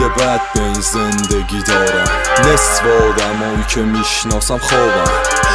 بد به این زندگی دارم. نصف آدمایی که میشناسم خوابم،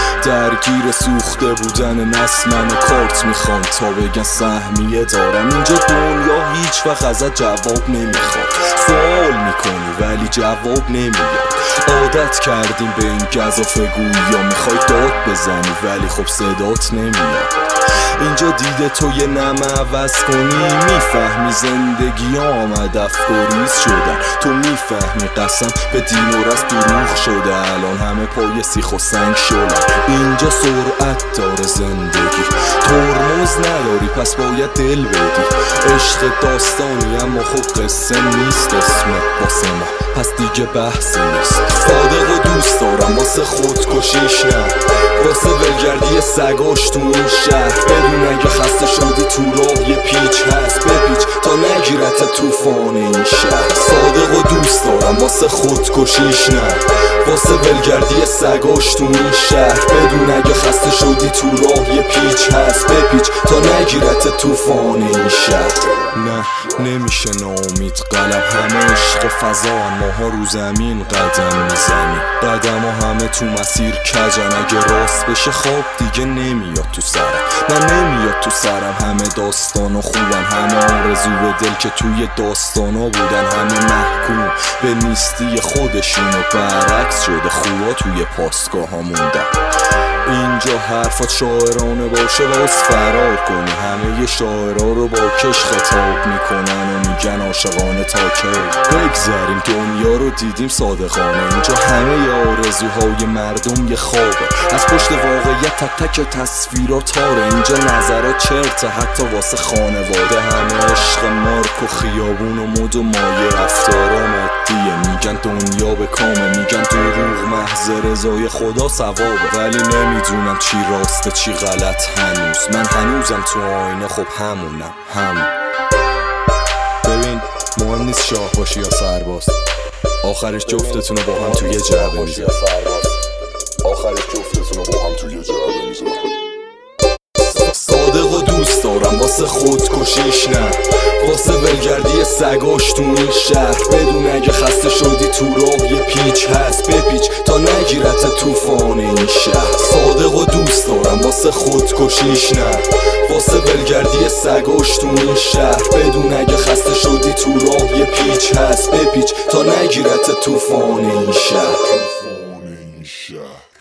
درگیر سوخته بودن نسل منو کارت میخوان تا بگن سهمیه دارم. اینجا دنیا هیچ وقت ازت جواب نمیخواد، سوال میکنی ولی جواب نمیاد. عادت کردیم به این گزافگویی یا میخوای داد بزنی ولی خب صدات نمیاد. اینجا دیده تو یه نمه عوض کنی میفهمی زندگی آمد افکاریز شدن. تو میفهمی قسم به دین و رست دروغ شده، الان همه پای سیخ و سنگ شدن. اینجا سرعت داره زندگی، ترمز نداری پس باید دل بدی. عشق داستانی اما خب قصه نیست، اسمت واسه ما پس دیگه بحثی نیست. صادق و دوست دارم واسه خودکشیش نه، واسه ولگردی سگاش تو این شهر. بدون اگه خسته شدی تو راه یه پیچ هست، بپیچ تا نگیرت طوفان این شهر. صادق و دوست دارم واسه خودکشیش نه، واسه ولگردی سگاش تو این شهر. بدون اگه خسته شدی تو راه یه پیچ هست، بپیچ تا نگیرت طوفان این شهر. نه نمیشه ناامید قلم، همه عشق فضا ماها رو زمین قدم میزنی. قدم ها همه تو مسیر کجن، اگه راست بشه خواب دیگه نمیاد تو سرم. نه نمیاد تو سرم، همه داستانا خوبن، همه آرزو به دل که توی داستانا بودن. همه محکوم به نیستی خودشون و برعکس شده خوبا توی پاسگاه ها موندن. اینجا حرفات شاعرانه باشه باز فرار کنی، همه ی شاعرها رو با کش خطاب میکنن و میگن عاشقانه تا کی بگذریم. دنیا رو دیدیم صادقانه، اینجا همه ی آرزوهای مردم یه خوابه، از پشت واقعیت تک تک تصویرات تاره. اینجا نظرات چرته حتی واسه خانواده، همه عشق مارک و خیابون و مد و مایه. رفتارا مادیه میگن دنیا به کامه، میگن دروغ محض رضای خدا ثوابه. ولی نمیدونم چی راسته چی غلط هنوز، من هنوزم تو آینه خب همون. ببین مهم نیست شاه باشی یا سرباز، آخرش جفتتونو با هم توی جعبه میذاره. صادق و دوست دارم واسه خودکشیش نه، واسه ولگردی سگاش تو این شهر. بدون اگه خسته شدی تو راه یه پیچ هست، بپیچ تا نگیرت طوفان این شهر. صادق و دوست دارم واسه خودکشیش نه، واسه ولگردی سگاش تو این شهر. بدون اگه خسته شدی تو راه یه پیچ هست، بپیچ تا نگیرت طوفان این شهر.